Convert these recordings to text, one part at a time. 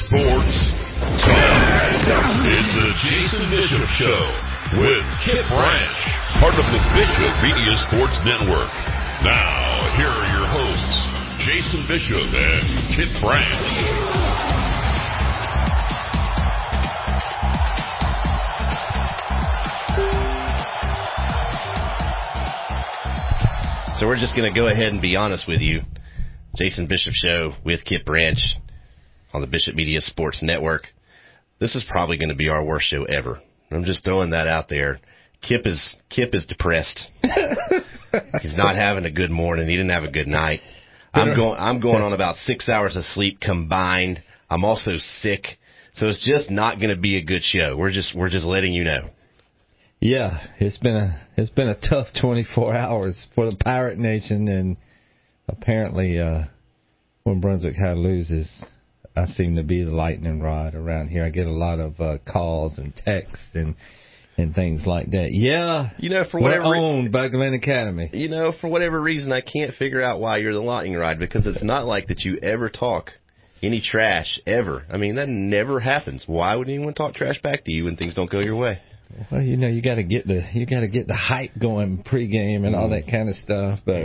Sports Talk. It's the Jason Bishop Show with Kip Branch, part of the Bishop Media Sports Network. Now, here are your hosts, Jason Bishop and Kip Branch. So we're just going to go ahead and be honest with you. Jason Bishop Show with Kip Branch on the Bishop Media Sports Network. This is probably going to be our worst show ever. I'm just throwing that out there. Kip is depressed. He's not having a good morning. He didn't have a good night. I'm going on about 6 hours of sleep combined. I'm also sick. So it's just not going to be a good show. We're just letting you know. Yeah, it's been a tough 24 hours for the Pirate Nation, and apparently when Brunswick High loses, I seem to be the lightning rod around here. I get a lot of calls and texts and things like that. Yeah, for whatever we're owned by Glenn Academy. For whatever reason, I can't figure out why you're the lightning rod, because it's not like that you ever talk any trash ever. I mean, that never happens. Why would anyone talk trash back to you when things don't go your way? Well, you got to get the hype going pregame and all that kind of stuff. But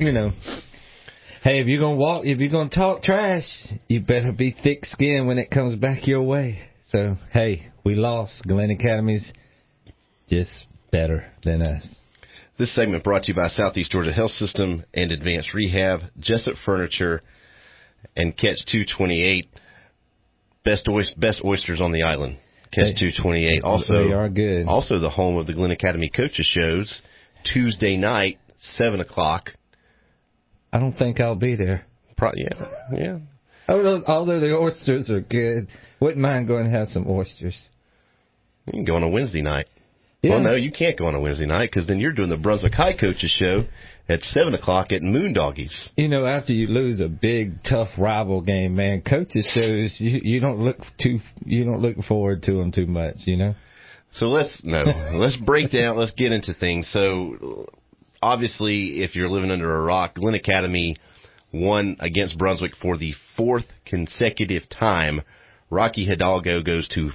hey, if you're gonna talk trash, you better be thick-skinned when it comes back your way. So hey, we lost. Glenn Academy's just better than us. This segment brought to you by Southeast Georgia Health System and Advanced Rehab, Jessup Furniture, and Catch 228. Best oysters on the island. Catch 228. Also, they are good. Also, the home of the Glenn Academy Coaches shows, Tuesday night, 7 o'clock. I don't think I'll be there. Yeah. Although the oysters are good, wouldn't mind going to have some oysters. You can go on a Wednesday night. Yeah. Well, no, you can't go on a Wednesday night, because then you're doing the Brunswick High Coaches show at 7 o'clock at Moondoggies. After you lose a big, tough rival game, man, coaches shows you don't look forward to them too much, So let's break down. Let's get into things. So obviously, if you're living under a rock, Glenn Academy won against Brunswick for the fourth consecutive time. Rocky Hidalgo goes to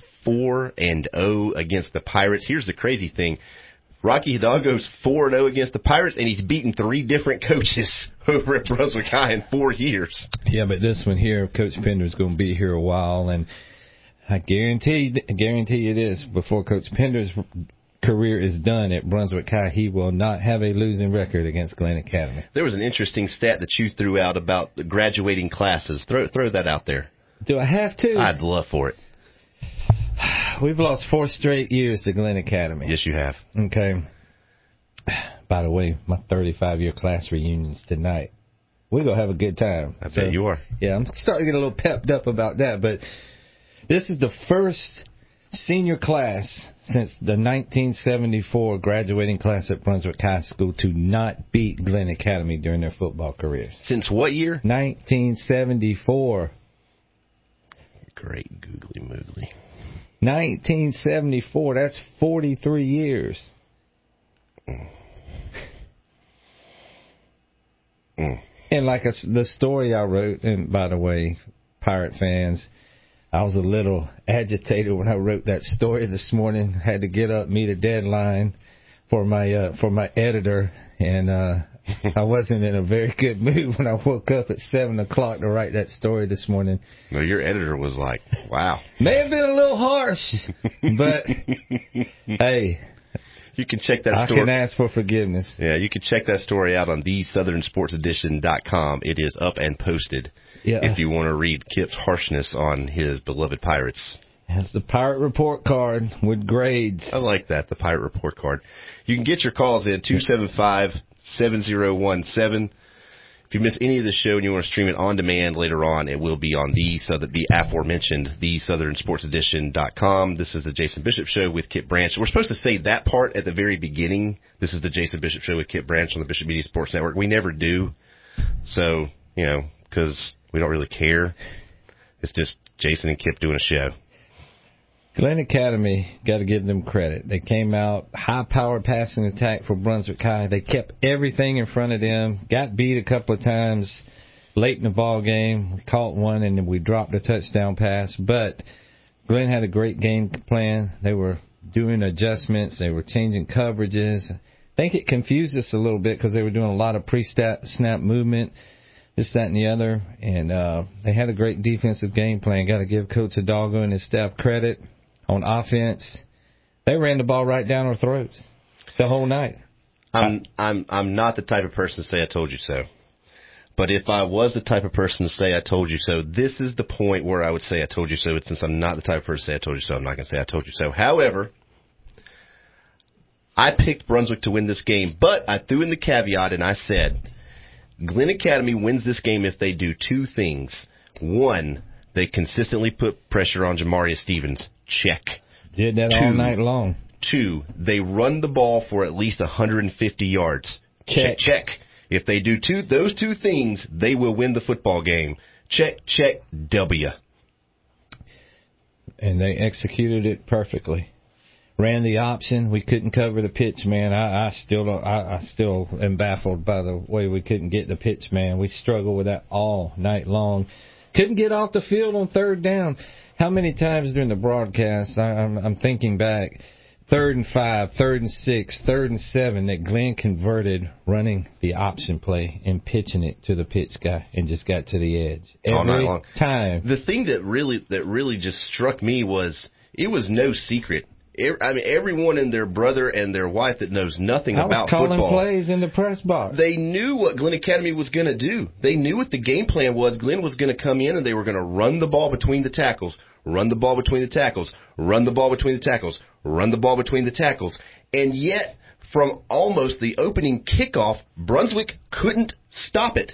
4-0 against the Pirates. Here's the crazy thing. Rocky Hidalgo's 4-0 against the Pirates, and he's beaten 3 different coaches over at Brunswick High in 4 years. Yeah, but this one here, Coach Pender's going to be here a while, and I guarantee you this, before Coach Pender's career is done at Brunswick High, he will not have a losing record against Glenn Academy. There was an interesting stat that you threw out about the graduating classes. Throw that out there. Do I have to? I'd love for it. We've lost 4 straight years to Glenn Academy. Yes, you have. Okay. By the way, my 35-year class reunion's tonight. We're going to have a good time. I bet you are. Yeah, I'm starting to get a little pepped up about that. But this is the first senior class since the 1974 graduating class at Brunswick High School to not beat Glenn Academy during their football career. Since what year? 1974. Great googly moogly. 1974, that's 43 years. And like the story I wrote, and by the way, Pirate fans, I was a little agitated when I wrote that story this morning. Had to get up, meet a deadline for my editor, and I wasn't in a very good mood when I woke up at 7 o'clock to write that story this morning. No, your editor was like, wow. May have been a little harsh, but hey. You can check that story. I can ask for forgiveness. Yeah, you can check that story out on TheSouthernSportsEdition.com. It is up and posted if you want to read Kip's harshness on his beloved Pirates. It's the Pirate Report card with grades. I like that, the Pirate Report card. You can get your calls in 275-7017. If you miss any of the show and you want to stream it on demand later on, it will be on the aforementioned TheSouthernSportsEdition.com. This is the Jason Bishop Show with Kip Branch. We're supposed to say that part at the very beginning. This is the Jason Bishop Show with Kip Branch on the Bishop Media Sports Network. We never do. So, because we don't really care. It's just Jason and Kip doing a show. Glenn Academy, got to give them credit. They came out, high-powered passing attack for Brunswick High. They kept everything in front of them, got beat a couple of times, late in the ball game. We caught one, and then we dropped a touchdown pass. But Glenn had a great game plan. They were doing adjustments. They were changing coverages. I think it confused us a little bit because they were doing a lot of pre-snap movement, this, that, and the other. And they had a great defensive game plan. Got to give Coach Hidalgo and his staff credit. On offense, they ran the ball right down our throats the whole night. I'm not the type of person to say I told you so. But if I was the type of person to say I told you so, this is the point where I would say I told you so. But since I'm not the type of person to say I told you so, I'm not going to say I told you so. However, I picked Brunswick to win this game, but I threw in the caveat and I said, Glenn Academy wins this game if they do two things. One, they consistently put pressure on Jamarius Stevens. Check. Did that all night long. Two, they run the ball for at least 150 yards. Check. If they do those two things, they will win the football game. Check, W. And they executed it perfectly. Ran the option. We couldn't cover the pitch man. I still am baffled by the way we couldn't get the pitch man. We struggled with that all night long. Couldn't get off the field on third down. How many times during the broadcast, I'm thinking back, 3rd and 5, 3rd and 6, 3rd and 7, that Glenn converted running the option play and pitching it to the pitch guy and just got to the edge. All night long. Time. The thing that really just struck me was it was no secret. I mean, everyone and their brother and their wife that knows nothing about football. I was calling plays in the press box. They knew what Glenn Academy was going to do. They knew what the game plan was. Glenn was going to come in and they were going to run the ball between the tackles, run the ball between the tackles, run the ball between the tackles, run the ball between the tackles. And yet, from almost the opening kickoff, Brunswick couldn't stop it.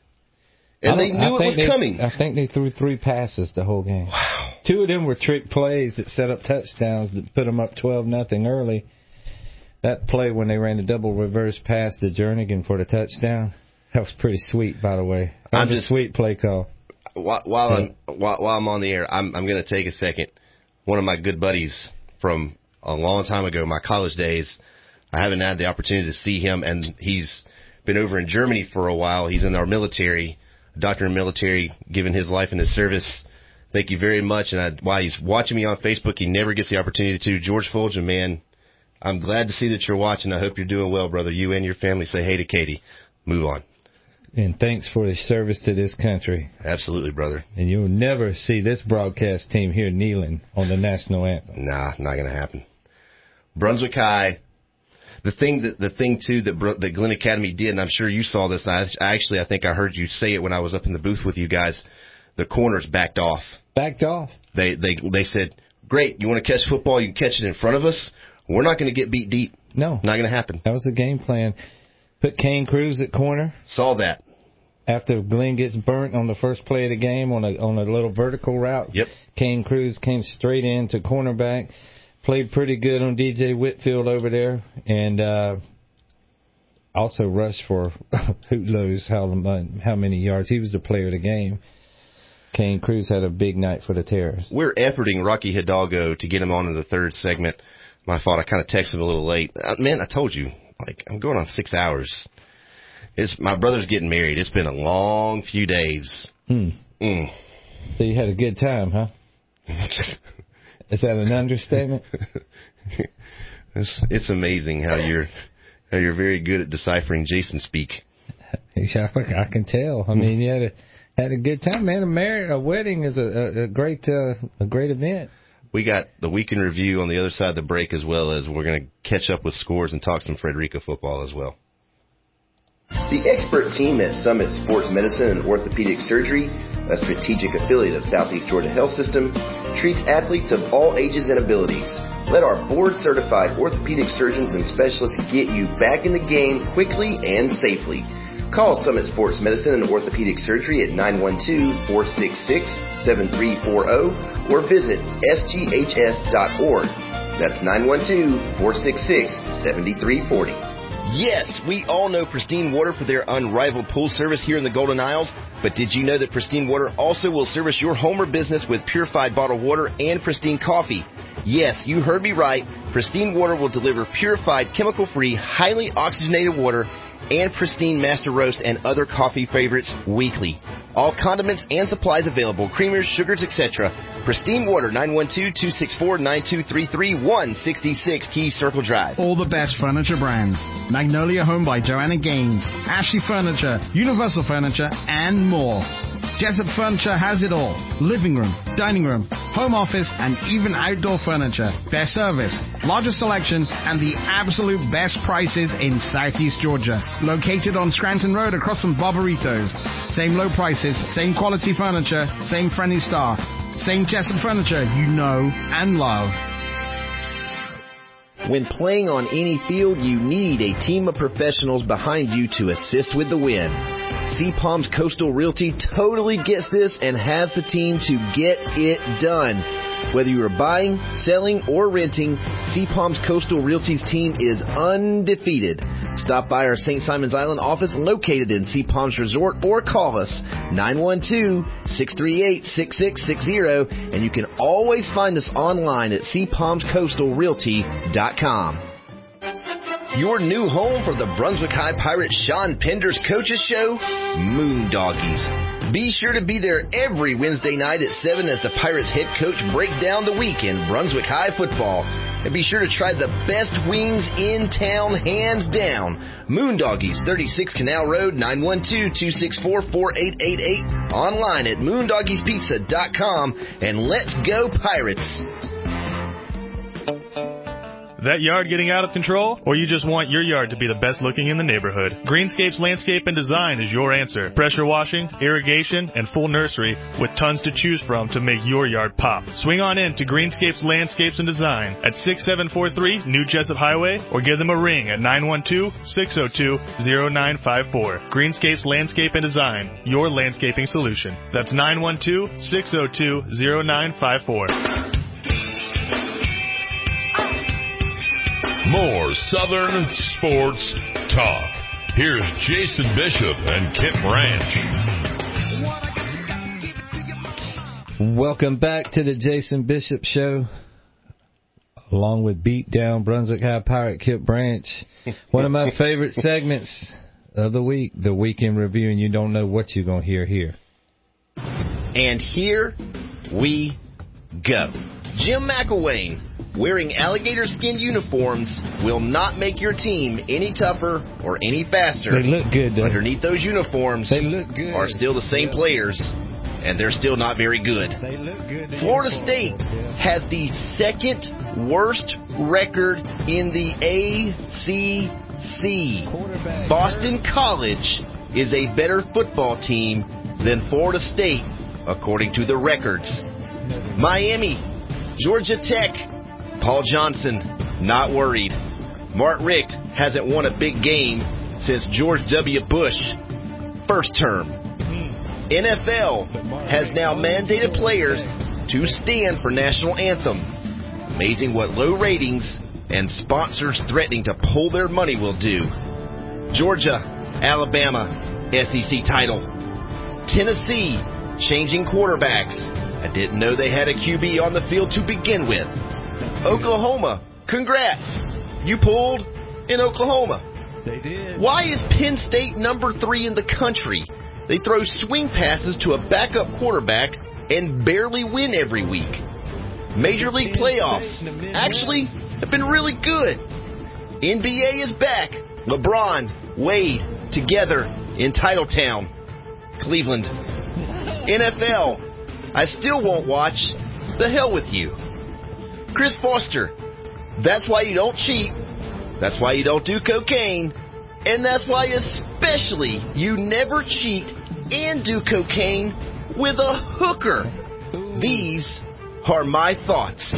And they knew it was coming. I think they threw 3 passes the whole game. Wow. 2 of them were trick plays that set up touchdowns that put them up 12-0 early. That play when they ran the double reverse pass to Jernigan for the touchdown, that was pretty sweet, by the way. That was a sweet play call. While I'm on the air, I'm going to take a second. One of my good buddies from a long time ago, my college days, I haven't had the opportunity to see him, and he's been over in Germany for a while. He's in our military, doctor in military, giving his life in his service. Thank you very much. And while he's watching me on Facebook, he never gets the opportunity to. George Fulgham, man, I'm glad to see that you're watching. I hope you're doing well, brother. You and your family say hey to Katie. Move on. And thanks for the service to this country. Absolutely, brother. And you'll never see this broadcast team here kneeling on the national anthem. Nah, not going to happen. Brunswick High. The thing too that Glenn Academy did, and I'm sure you saw this. And I think I heard you say it when I was up in the booth with you guys. The corners backed off. Backed off. They said, "Great, you want to catch football? You can catch it in front of us. We're not going to get beat deep. No, not going to happen." That was the game plan. Put Kane Cruz at corner. Saw that. After Glenn gets burnt on the first play of the game on a little vertical route. Yep. Kane Cruz came straight in to cornerback. Played pretty good on DJ Whitfield over there, and also rushed for who knows how many yards. He was the player of the game. Kane Cruz had a big night for the Terrors. We're efforting Rocky Hidalgo to get him on in the third segment. My fault. I kind of texted him a little late. Man, I told you, I'm going on 6 hours. My brother's getting married. It's been a long few days. So you had a good time, huh? Is that an understatement? It's amazing how you're very good at deciphering Jason speak. Yeah, I can tell. I mean, you had a good time, man. A wedding is a great event. We got the week in review on the other side of the break, as well as we're going to catch up with scores and talk some Frederica football as well. The expert team at Summit Sports Medicine and Orthopedic Surgery, a strategic affiliate of Southeast Georgia Health System, treats athletes of all ages and abilities. Let our board-certified orthopedic surgeons and specialists get you back in the game quickly and safely. Call Summit Sports Medicine and Orthopedic Surgery at 912-466-7340 or visit sghs.org. That's 912-466-7340. Yes, we all know Pristine Water for their unrivaled pool service here in the Golden Isles, but did you know that Pristine Water also will service your home or business with purified bottled water and pristine coffee? Yes, you heard me right. Pristine Water will deliver purified, chemical-free, highly oxygenated water and Pristine Master Roast and other coffee favorites weekly. All condiments and supplies available, creamers, sugars, etc. Pristine Water, 912-264-9233, 166 Key Circle Drive. All the best furniture brands. Magnolia Home by Joanna Gaines, Ashley Furniture, Universal Furniture, and more. Jessup Furniture has it all. Living room, dining room, home office, and even outdoor furniture. Best service, largest selection, and the absolute best prices in Southeast Georgia. Located on Scranton Road across from Barbaritos. Same low prices, same quality furniture, same friendly staff. Same Jessup Furniture you know and love. When playing on any field, you need a team of professionals behind you to assist with the win. Sea Palms Coastal Realty totally gets this and has the team to get it done. Whether you are buying, selling, or renting, Sea Palms Coastal Realty's team is undefeated. Stop by our St. Simons Island office located in Sea Palms Resort or call us 912-638-6660, and you can always find us online at SeaPalmsCoastalRealty.com. Your new home for the Brunswick High Pirates Sean Pender's Coaches Show, Moondoggies. Be sure to be there every Wednesday night at 7 as the Pirates head coach breaks down the week in Brunswick High football. And be sure to try the best wings in town, hands down. Moondoggies, 36 Canal Road, 912-264-4888. Online at moondoggiespizza.com. And let's go Pirates! That yard getting out of control? Or you just want your yard to be the best looking in the neighborhood? Greenscapes Landscape and Design is your answer. Pressure washing, irrigation, and full nursery with tons to choose from to make your yard pop. Swing on in to Greenscapes Landscapes and Design at 6743 New Jessup Highway or give them a ring at 912-602-0954. Greenscapes Landscape and Design, your landscaping solution. That's 912-602-0954. More Southern Sports Talk. Here's Jason Bishop and Kip Branch. Welcome back to the Jason Bishop Show, along with Beat Down Brunswick High Pirate Kip Branch. One of my favorite segments of the week, the Week in Review, and you don't know what you're going to hear here. And here we go. Jim McElwain. Wearing alligator skin uniforms will not make your team any tougher or any faster. They look good, though. Underneath those uniforms, they look good. Are still the same players, and they're still not very good. They look good. Florida State has the second worst record in the ACC. Boston College is a better football team than Florida State, according to the records. Miami, Georgia Tech, Paul Johnson, not worried. Mark Richt hasn't won a big game since George W. Bush, first term. NFL has now mandated players to stand for national anthem. Amazing what low ratings and sponsors threatening to pull their money will do. Georgia, Alabama, SEC title. Tennessee, changing quarterbacks. I didn't know they had a QB on the field to begin with. Oklahoma, congrats. You pulled in Oklahoma. They did. Why is Penn State number 3 in the country? They throw swing passes to a backup quarterback and barely win every week. Major League playoffs actually have been really good. NBA is back. LeBron, Wade, together in Titletown, Cleveland. NFL, I still won't watch. The hell with you. Chris Foster, that's why you don't cheat. That's why you don't do cocaine. And that's why especially you never cheat and do cocaine with a hooker. These are my thoughts.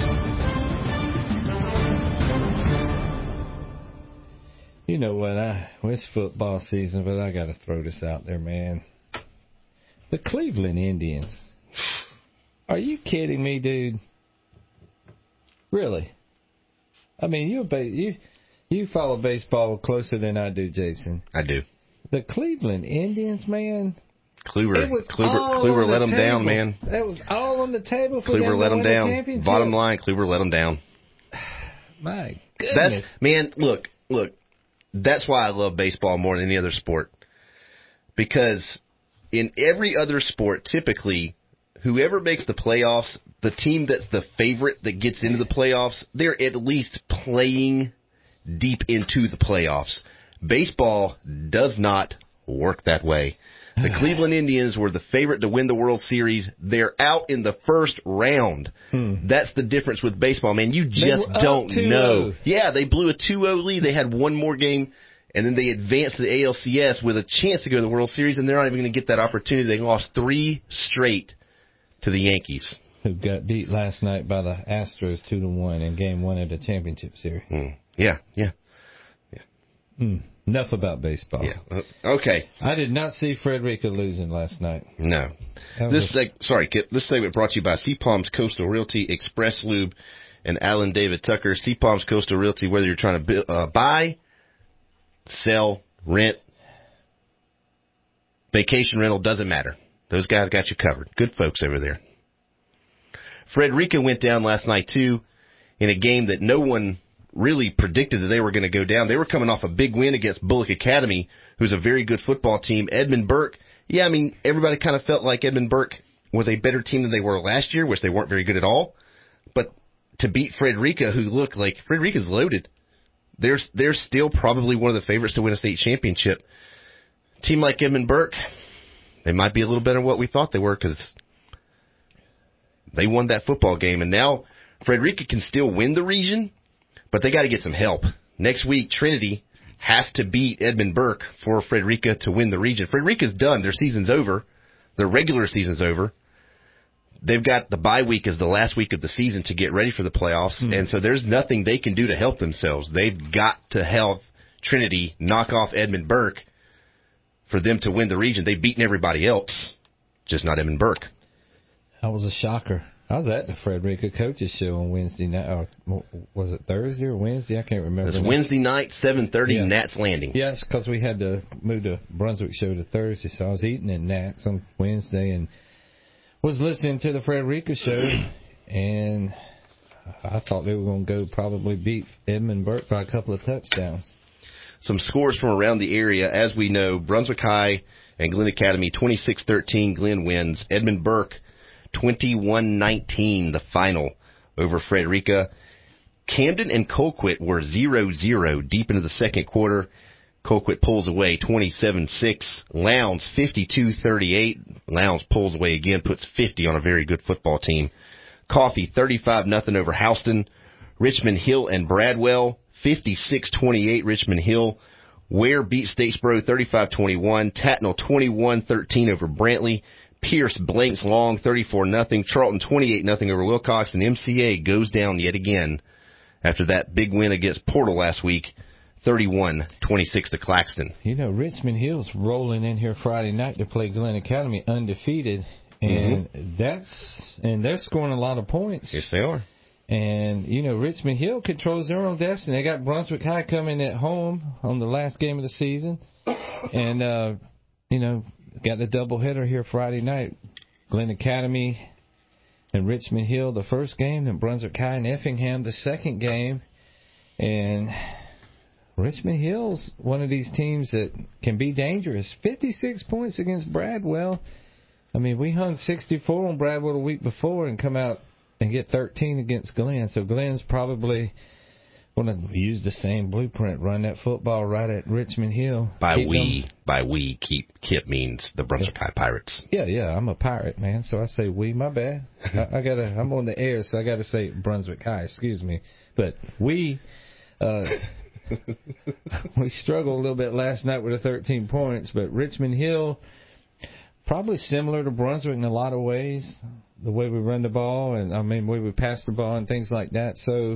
You know what? It's football season, but I got to throw this out there, man. The Cleveland Indians. Are you kidding me, dude? Really? I mean, you follow baseball closer than I do, Jason. I do. The Cleveland Indians, man. Kluber let them down, man. That was all on the table for Kluber them let to them win down. the championship. Bottom line, Kluber let them down. My goodness. Man, look. that's why I love baseball more than any other sport. Because in every other sport, typically, whoever makes the playoffs, the team that's the favorite that gets into the playoffs, they're at least playing deep into the playoffs. Baseball does not work that way. The Cleveland Indians were the favorite to win the World Series. They're out in the first round. That's the difference with baseball, man. You just don't know. Yeah, they blew a 2-0 lead. They had one more game, and then they advanced to the ALCS with a chance to go to the World Series, and they're not even going to get that opportunity. They lost 3 straight to the Yankees, who got beat last night by the Astros 2-1 in Game 1 of the championship series. Yeah. Enough about baseball. Yeah. Okay. I did not see Frederica losing last night. No. Sorry, Kip. This segment brought to you by Sea Palms Coastal Realty, Express Lube, and Alan David Tucker. Sea Palms Coastal Realty, whether you're trying to buy, sell, rent, vacation rental, doesn't matter. Those guys got you covered. Good folks over there. Frederica went down last night, too, in a game that no one really predicted that they were going to go down. They were coming off a big win against Bullock Academy, who's a very good football team. Edmund Burke, everybody kind of felt like Edmund Burke was a better team than they were last year, which they weren't very good at all. But to beat Frederica, who looked like Frederica's loaded, they're still probably one of the favorites to win a state championship. A team like Edmund Burke, they might be a little better than what we thought they were because they won that football game. And now Frederica can still win the region, but they got to get some help. Next week, Trinity has to beat Edmund Burke for Frederica to win the region. Frederica's done. Their season's over. Their regular season's over. They've got the bye week as the last week of the season to get ready for the playoffs, and so there's nothing they can do to help themselves. They've got to help Trinity knock off Edmund Burke for them to win the region. They've beaten everybody else, just not Edmund Burke. That was a shocker. I was at the Frederica Coaches Show on Wednesday night. Was it Thursday or Wednesday? I can't remember. It's Wednesday night, 7:30, Nats Landing. Yes, because we had to move the Brunswick show to Thursday, so I was eating at Nats on Wednesday and was listening to the Frederica show, and I thought they were going to go probably beat Edmund Burke by a couple of touchdowns. Some scores from around the area. As we know, Brunswick High and Glenn Academy, 26-13, Glenn wins. Edmund Burke, 21-19, the final over Frederica. Camden and Colquitt were 0-0 deep into the second quarter. Colquitt pulls away 27-6. Lowndes 52-38. Lowndes pulls away again, puts 50 on a very good football team. Coffee 35-0 over Houston. Richmond Hill and Bradwell 56-28. Richmond Hill. Ware beat Statesboro 35-21. Tatnall 21-13 over Brantley. Pierce blanks Long 34-0. Charlton 28-0 over Wilcox. And MCA goes down yet again after that big win against Portal last week, 31-26 to Claxton. You know, Richmond Hill's rolling in here Friday night to play Glenn Academy undefeated, and they're scoring a lot of points. Yes, they are. And, you know, Richmond Hill controls their own destiny. They got Brunswick High coming at home on the last game of the season. And, you know, got the doubleheader here Friday night. Glenn Academy and Richmond Hill the first game, and Brunswick High and Effingham the second game. And Richmond Hill's one of these teams that can be dangerous. 56 points against Bradwell. I mean, we hung 64 on Bradwell the week before and come out and get 13 against Glenn. So Glenn's probably going to use the same blueprint, run that football right at Richmond Hill. Kip means the Brunswick High Pirates. Yeah, I'm a pirate, man, so I say we, my bad. I'm on the air, so I got to say Brunswick High, excuse me. But we struggled a little bit last night with the 13 points, but Richmond Hill, probably similar to Brunswick in a lot of ways, the way we run the ball and, I mean, the way we pass the ball and things like that. So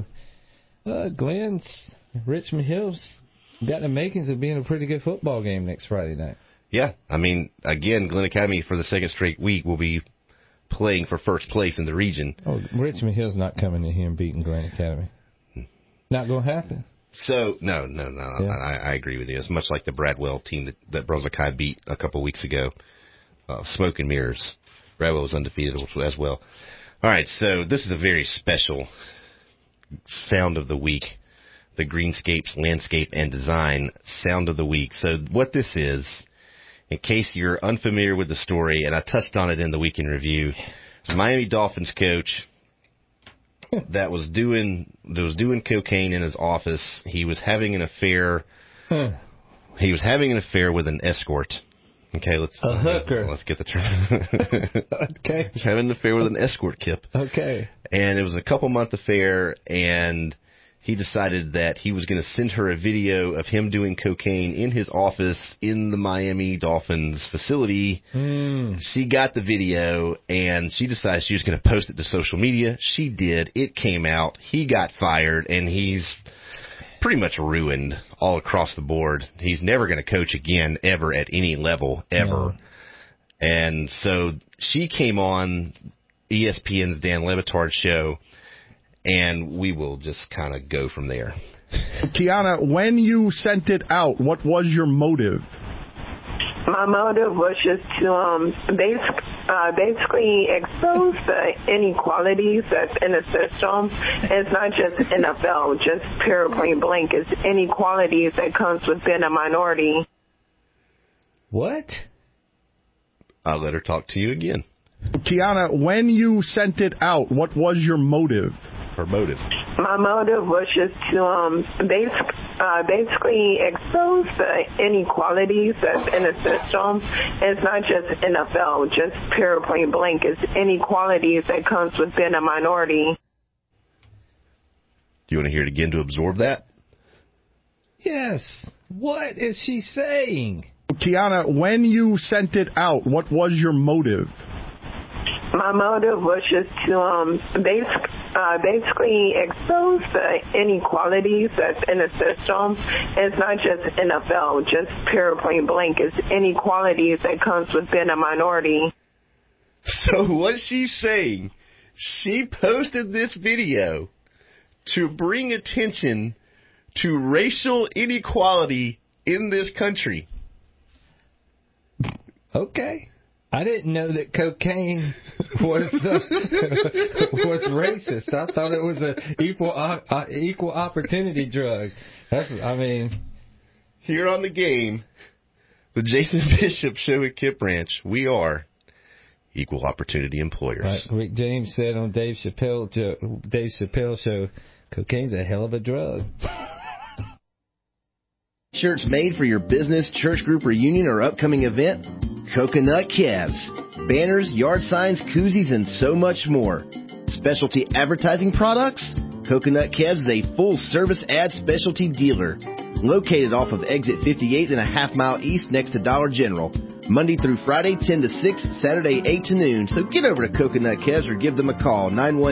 Richmond Hill's got the makings of being a pretty good football game next Friday night. Yeah. I mean, again, Glenn Academy for the second straight week will be playing for first place in the region. Oh, Richmond Hill's not coming in here and beating Glenn Academy. Not going to happen. So, no. Yeah. I agree with you. It's much like the Bradwell team that Brunswick High beat a couple of weeks ago. Smoke and mirrors. Bradwell was undefeated as well. All right, so this is a very special sound of the week. the Greenscapes Landscape and Design Sound of the Week. So what this is, in case you're unfamiliar with the story, and I touched on it in the Week in Review, Miami Dolphins coach that was doing cocaine in his office. He was having an affair. He was having an affair with an escort. Okay, a hooker. Let's get the term. Okay. He's having an affair with an escort, Kip. Okay. And it was a couple-month affair, and he decided that he was going to send her a video of him doing cocaine in his office in the Miami Dolphins facility. She got the video, and she decided she was going to post it to social media. She did. It came out. He got fired, and he's pretty much ruined all across the board. He's never going to coach again, ever, at any level, ever. No. And so she came on ESPN's Dan Le Batard show, and we will just kind of go from there. Kiana, when you sent it out, what was your motive? My motive was just to basically expose the inequalities that's in the system. It's not just NFL, just pure point blank. It's inequalities that comes with being a minority. What? I'll let her talk to you again. Kiana, when you sent it out, what was your motive? Her motive. My motive was just to basically expose the inequalities that's in the system. It's not just NFL, just pure point blank. It's inequalities that comes with being a minority. Do you want to hear it again to absorb that? Yes. What is she saying? Kiana, when you sent it out, what was your motive? My motive was just to basically expose the inequalities that's in the system. It's not just NFL, just pure point blank. It's inequalities that comes with being a minority. So what she's saying, she posted this video to bring attention to racial inequality in this country. Okay. I didn't know that cocaine was racist. I thought it was a equal opportunity drug. Here on the game, the Jason Bishop Show at Kip Ranch, we are equal opportunity employers. Right. Rick James said on Dave Chappelle Show, cocaine's a hell of a drug. Shirts made for your business, church group reunion, or upcoming event? Coconut Calves. Banners, yard signs, koozies, and so much more. Specialty advertising products? Coconut Calves is a full-service ad specialty dealer. Located off of exit 58 and a half mile east next to Dollar General. Monday through Friday, 10 to 6, Saturday, 8 to noon. So get over to Coconut Calves or give them a call,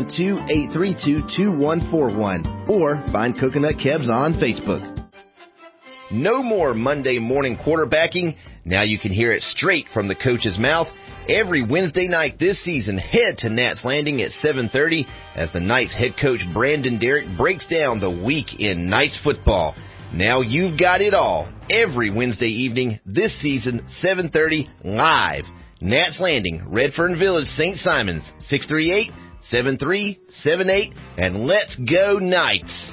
912-832-2141. Or find Coconut Calves on Facebook. No more Monday morning quarterbacking. Now you can hear it straight from the coach's mouth. Every Wednesday night this season, head to Nats Landing at 7:30 as the Knights head coach Brandon Derrick breaks down the week in Knights football. Now you've got it all. Every Wednesday evening this season, 7:30 live. Nats Landing, Redfern Village, St. Simons, 638-7378, and let's go Knights.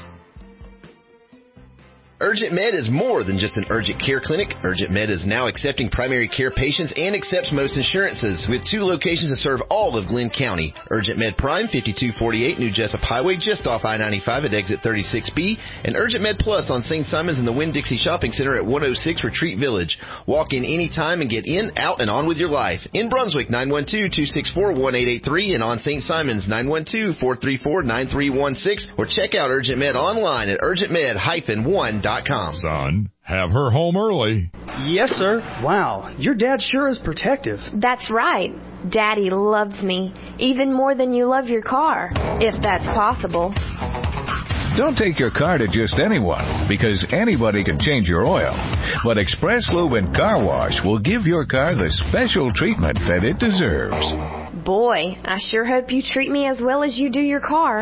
Urgent Med is more than just an urgent care clinic. Urgent Med is now accepting primary care patients and accepts most insurances with 2 locations to serve all of Glenn County. Urgent Med Prime, 5248 New Jessup Highway, just off I-95 at exit 36B, and Urgent Med Plus on St. Simons in the Winn-Dixie Shopping Center at 106 Retreat Village. Walk in anytime and get in, out, and on with your life. In Brunswick, 912-264-1883, and on St. Simons, 912-434-9316, or check out Urgent Med online at urgentmed-1.com. Son, have her home early. Yes, sir. Wow, your dad sure is protective. That's right. Daddy loves me, even more than you love your car, if that's possible. Don't take your car to just anyone, because anybody can change your oil. But Express Lube and Car Wash will give your car the special treatment that it deserves. Boy, I sure hope you treat me as well as you do your car.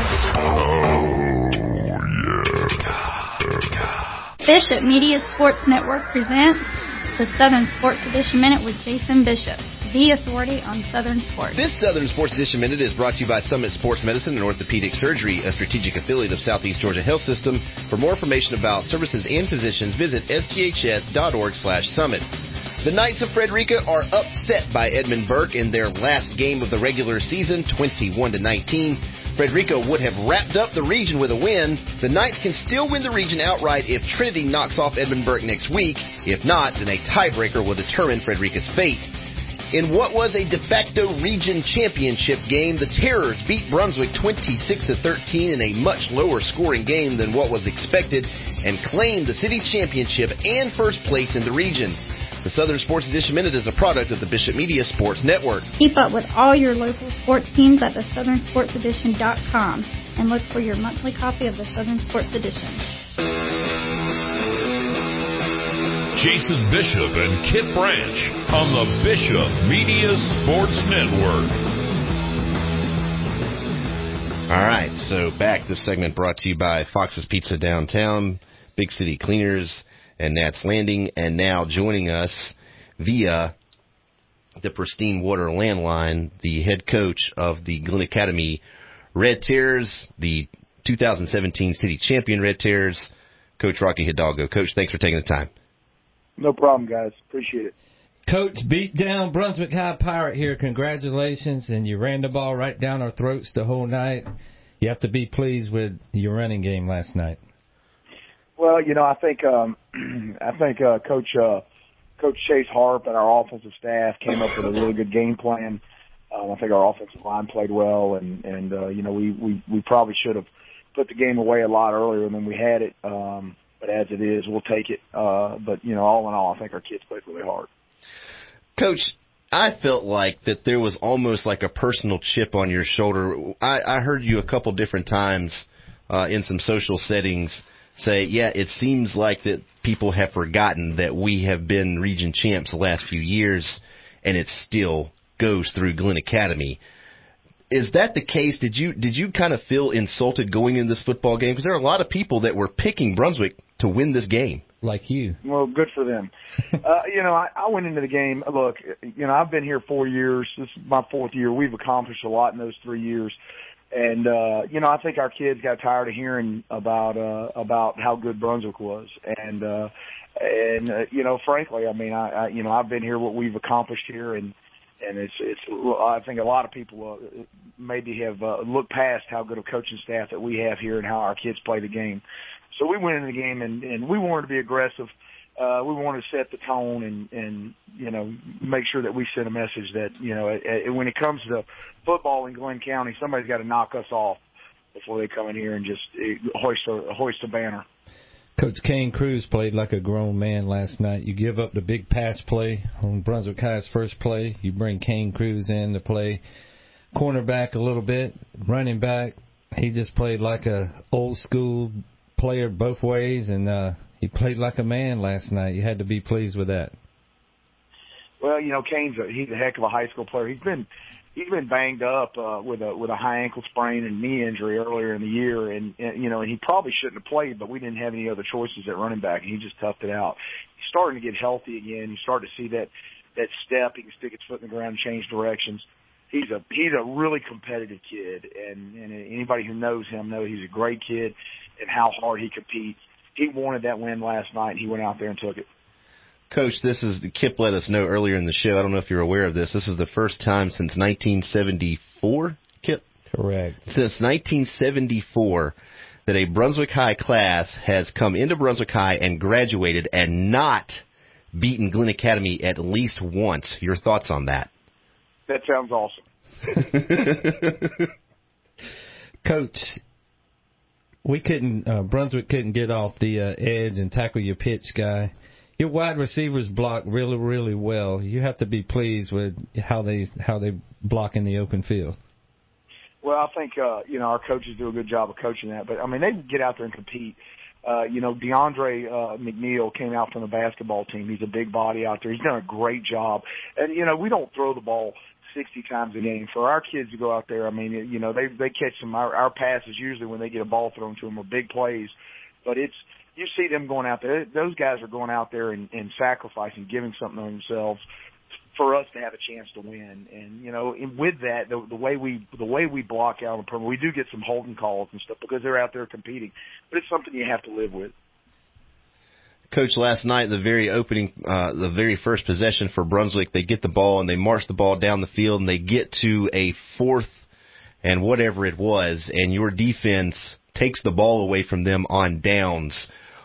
Bishop Media Sports Network presents the Southern Sports Edition Minute with Jason Bishop. the authority on Southern sports. This Southern Sports Edition Minute is brought to you by Summit Sports Medicine and Orthopedic Surgery, a strategic affiliate of Southeast Georgia Health System. For more information about services and physicians, visit sghs.org/summit. The Knights of Frederica are upset by Edmund Burke in their last game of the regular season, 21-19. Frederica would have wrapped up the region with a win. The Knights can still win the region outright if Trinity knocks off Edmund Burke next week. If not, then a tiebreaker will determine Frederica's fate. In what was a de facto region championship game, the Terrors beat Brunswick 26-13 in a much lower scoring game than what was expected and claimed the city championship and first place in the region. The Southern Sports Edition Minute is a product of the Bishop Media Sports Network. Keep up with all your local sports teams at theSouthernSportsEdition.com and look for your monthly copy of the Southern Sports Edition. Jason Bishop and Kip Branch on the Bishop Media Sports Network. All right, so back. This segment brought to you by Fox's Pizza Downtown, Big City Cleaners, and Nat's Landing, and now joining us via the Pristine Water landline, the head coach of the Glen Academy Red Terrors, the 2017 city champion Red Terrors, Coach Rocky Hidalgo. Coach, thanks for taking the time. No problem, guys. Appreciate it. Coach, beat down Brunswick High Pirate here. Congratulations, and you ran the ball right down our throats the whole night. You have to be pleased with your running game last night. Well, I think Coach Chase Harp and our offensive staff came up with a really good game plan. I think our offensive line played well, and we probably should have put the game away a lot earlier than we had it. But as it is, we'll take it. But all in all, I think our kids played really hard. Coach, I felt like that there was almost like a personal chip on your shoulder. I heard you a couple different times in some social settings say, yeah, it seems like that people have forgotten that we have been region champs the last few years, and it still goes through Glen Academy. Is that the case? Did you kind of feel insulted going into this football game? Because there are a lot of people that were picking Brunswick to win this game. Like you. Well, good for them. I went into the game. Look, I've been here 4 years. This is my fourth year. We've accomplished a lot in those 3 years. And, I think our kids got tired of hearing about how good Brunswick was. And frankly, I mean, I've been here, what we've accomplished here, and it's, I think a lot of people maybe have looked past how good a coaching staff that we have here and how our kids play the game. So we went into the game and we wanted to be aggressive. We wanted to set the tone and make sure that we send a message that, when it comes to football in Glen County, somebody's got to knock us off before they come in here and just hoist a banner. Coach Kane Cruz played like a grown man last night. You give up the big pass play on Brunswick High's first play. You bring Kane Cruz in to play cornerback a little bit, running back. He just played like a old school player both ways, and he played like a man last night. You had to be pleased with that. Well, Kane's he's a heck of a high school player. He's been banged up with a high ankle sprain and knee injury earlier in the year, and he probably shouldn't have played, but we didn't have any other choices at running back, and he just toughed it out. He's starting to get healthy again. You start to see that step. He can stick his foot in the ground and change directions. He's a really competitive kid, and anybody who knows him knows he's a great kid and how hard he competes. He wanted that win last night, and he went out there and took it. Coach, Kip let us know earlier in the show, I don't know if you're aware of this, this is the first time since 1974, Kip? Correct. Since 1974 that a Brunswick High class has come into Brunswick High and graduated and not beaten Glen Academy at least once. Your thoughts on that? That sounds awesome. Coach, Brunswick couldn't get off the edge and tackle your pitch guy. Your wide receivers block really, really well. You have to be pleased with how they block in the open field. Well, I think our coaches do a good job of coaching that. But I mean, they can get out there and compete. DeAndre McNeil came out from the basketball team. He's a big body out there. He's done a great job. And we don't throw the ball 60 times a game. For our kids to go out there, I mean, they catch some. Our passes usually when they get a ball thrown to them are big plays, but you see them going out there. Those guys are going out there and sacrificing, giving something of themselves for us to have a chance to win. And, you know, with that, the way we block out on the perimeter, we do get some holding calls and stuff because they're out there competing. But it's something you have to live with. Coach, last night, the very first possession for Brunswick, they get the ball and they march the ball down the field and they get to a 4th and whatever it was, and your defense takes the ball away from them on downs.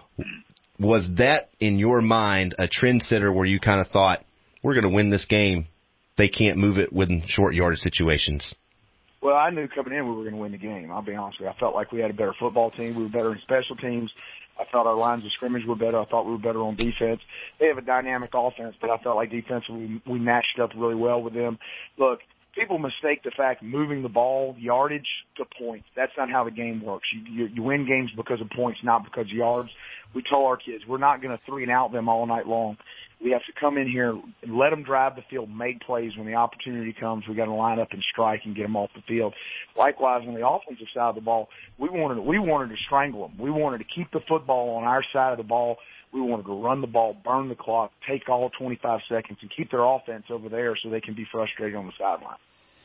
Was that, in your mind, a trendsetter where you kind of thought, we're going to win this game, they can't move it within short yardage situations? Well, I knew coming in we were going to win the game, I'll be honest with you. I felt like we had a better football team. We were better in special teams. I felt our lines of scrimmage were better. I thought we were better on defense. They have a dynamic offense, but I felt like defensively we matched up really well with them. Look, people mistake the fact moving the ball, yardage to points. That's not how the game works. You win games because of points, not because of yards. We told our kids we're not going to 3-and-out them all night long. We have to come in here and let them drive the field, make plays. When the opportunity comes, we got to line up and strike and get them off the field. Likewise, on the offensive side of the ball, we wanted to strangle them. We wanted to keep the football on our side of the ball. We wanted to run the ball, burn the clock, take all 25 seconds, and keep their offense over there so they can be frustrated on the sideline.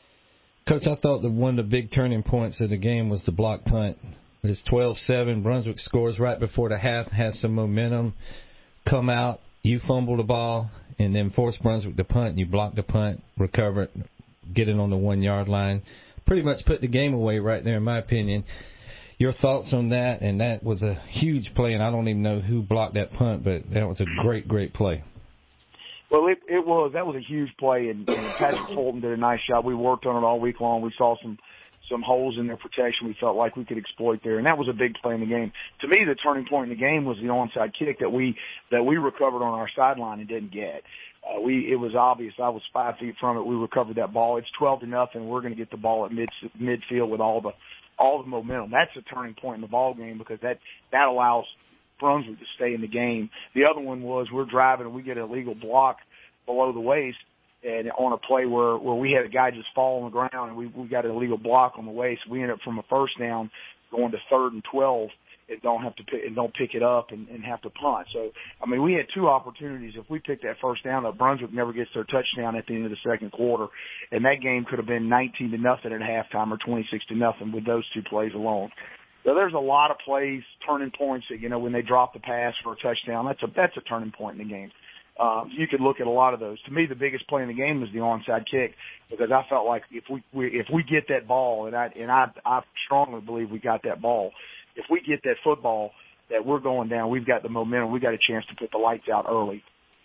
Coach, I thought that one of the big turning points of the game was the block punt. It's 12-7. Brunswick scores right before the half, has some momentum, come out. You fumble the ball and then force Brunswick to punt. You block the punt, recover it, get it on the 1-yard line. Pretty much put the game away right there, in my opinion. Your thoughts on that? And that was a huge play, and I don't even know who blocked that punt, but that was a great, great play. Well, it was. That was a huge play, and Patrick Fulton did a nice job. We worked on it all week long. We saw some holes in their protection we felt like we could exploit there, and that was a big play in the game. To me, the turning point in the game was the onside kick that we recovered on our sideline and didn't get. It was obvious. I was 5 feet from it. We recovered that ball. It's 12-0. We're going to get the ball at midfield with all the momentum. That's a turning point in the ball game because that allows Brunswick to stay in the game. The other one was we're driving and we get an illegal block below the waist. And on a play where we had a guy just fall on the ground and we got an illegal block on the waist, we ended up from a first down going to 3rd and 12 and don't pick it up and have to punt. So, I mean, we had 2 opportunities. If we picked that first down up, Brunswick never gets their touchdown at the end of the second quarter. And that game could have been 19-0 at halftime or 26-0 with those 2 plays alone. So there's a lot of plays, turning points that, you know, when they drop the pass for a touchdown, that's a turning point in the game. You could look at a lot of those. To me, the biggest play in the game was the onside kick because I felt like if we get that ball, and I strongly believe we got that ball. If we get that football that we're going down, we've got the momentum. We've got a chance to put the lights out early.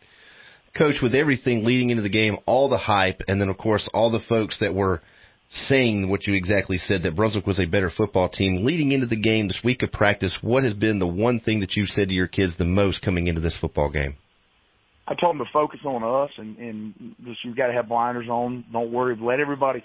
Coach, with everything leading into the game, all the hype, and then, of course, all the folks that were saying what you exactly said, that Brunswick was a better football team, leading into the game this week of practice, what has been the one thing that you've said to your kids the most coming into this football game? I told them to focus on us and just you've got to have blinders on. Don't worry. Let everybody,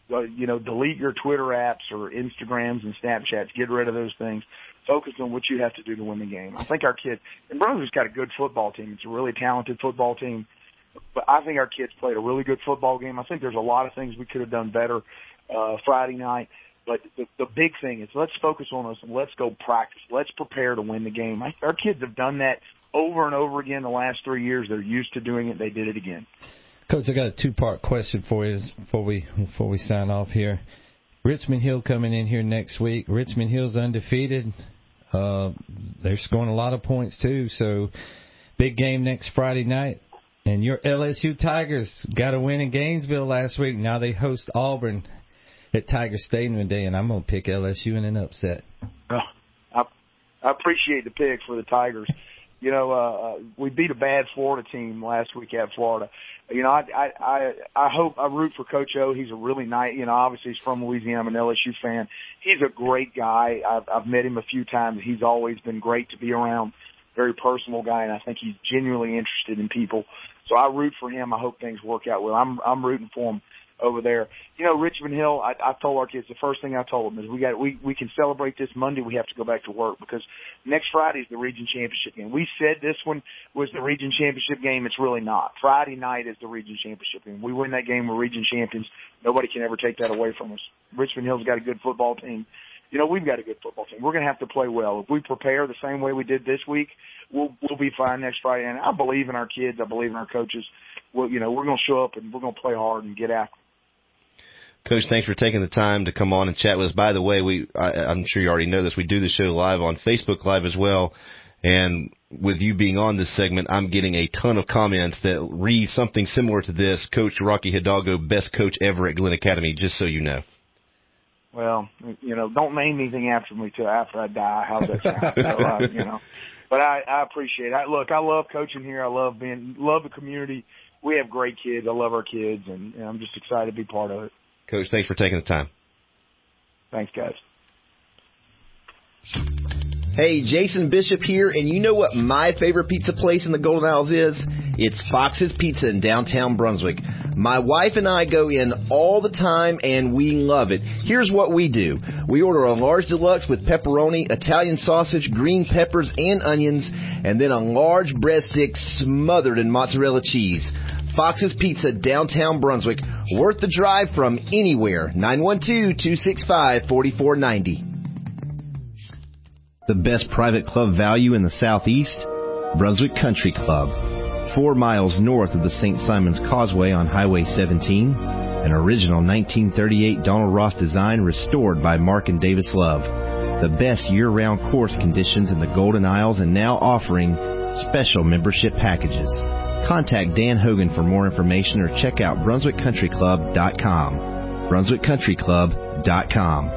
delete your Twitter apps or Instagrams and Snapchats. Get rid of those things. Focus on what you have to do to win the game. I think our kids, and Brunswick's got a good football team. It's a really talented football team. But I think our kids played a really good football game. I think there's a lot of things we could have done better Friday night. But the big thing is let's focus on us and let's go practice. Let's prepare to win the game. Our kids have done that over and over again the last 3 years. They're used to doing it. They did it again. Coach, I got a 2-part question for you before we sign off here. Richmond Hill coming in here next week. Richmond Hill's undefeated. They're scoring a lot of points too. So big game next Friday night. And your LSU Tigers got a win in Gainesville last week. Now they host Auburn at Tiger Stadium today, and I'm going to pick LSU in an upset. I appreciate the pick for the Tigers. You know, we beat a bad Florida team last week at Florida. You know, I root for Coach O. He's a really nice, obviously he's from Louisiana. I'm an LSU fan. He's a great guy. I've met him a few times. He's always been great to be around. Very personal guy, and I think he's genuinely interested in people. So I root for him. I hope things work out well. I'm rooting for him over there. Richmond Hill, I told our kids, the first thing I told them is we can celebrate this Monday. We have to go back to work because next Friday is the region championship game. We said this one was the region championship game. It's really not. Friday night is the region championship game. We win that game, we're region champions. Nobody can ever take that away from us. Richmond Hill's got a good football team. we've got a good football team. We're going to have to play well. If we prepare the same way we did this week, we'll be fine next Friday. And I believe in our kids. I believe in our coaches. We're going to show up and we're going to play hard and get after it. Coach, thanks for taking the time to come on and chat with us. By the way, I'm sure you already know this. We do the show live on Facebook Live as well. And with you being on this segment, I'm getting a ton of comments that read something similar to this. Coach Rocky Hidalgo, best coach ever at Glenn Academy, just so you know. Well, don't name anything after me till after I die. How's that sound? So, but I appreciate it. Look, I love coaching here. I love the community. We have great kids. I love our kids, and I'm just excited to be part of it. Coach, thanks for taking the time. Thanks, guys. Hey, Jason Bishop here, and you know what my favorite pizza place in the Golden Isles is? It's Fox's Pizza in downtown Brunswick. My wife and I go in all the time, and we love it. Here's what we do. We order a large deluxe with pepperoni, Italian sausage, green peppers, and onions, and then a large breadstick smothered in mozzarella cheese. Fox's Pizza, downtown Brunswick. Worth the drive from anywhere. 912-265-4490. The best private club value in the Southeast? Brunswick Country Club. 4 miles north of the St. Simons Causeway on Highway 17. An original 1938 Donald Ross design restored by Mark and Davis Love. The best year-round course conditions in the Golden Isles and now offering special membership packages. Contact Dan Hogan for more information or check out BrunswickCountryClub.com. BrunswickCountryClub.com.